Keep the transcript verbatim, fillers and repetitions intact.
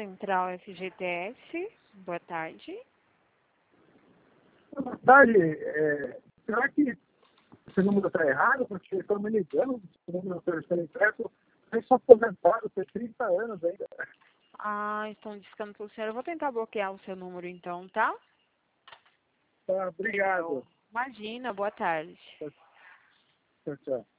Central F G T S. Boa tarde. Boa tarde. É, será que esse número está errado? Porque estão me ligando, esse número está impresso. Eu sou aposentado, tenho trinta anos ainda. Ah, estão discando para o senhor. Eu vou tentar bloquear o seu número então, tá? Tá, obrigado. Imagina, boa tarde. Tchau, tchau.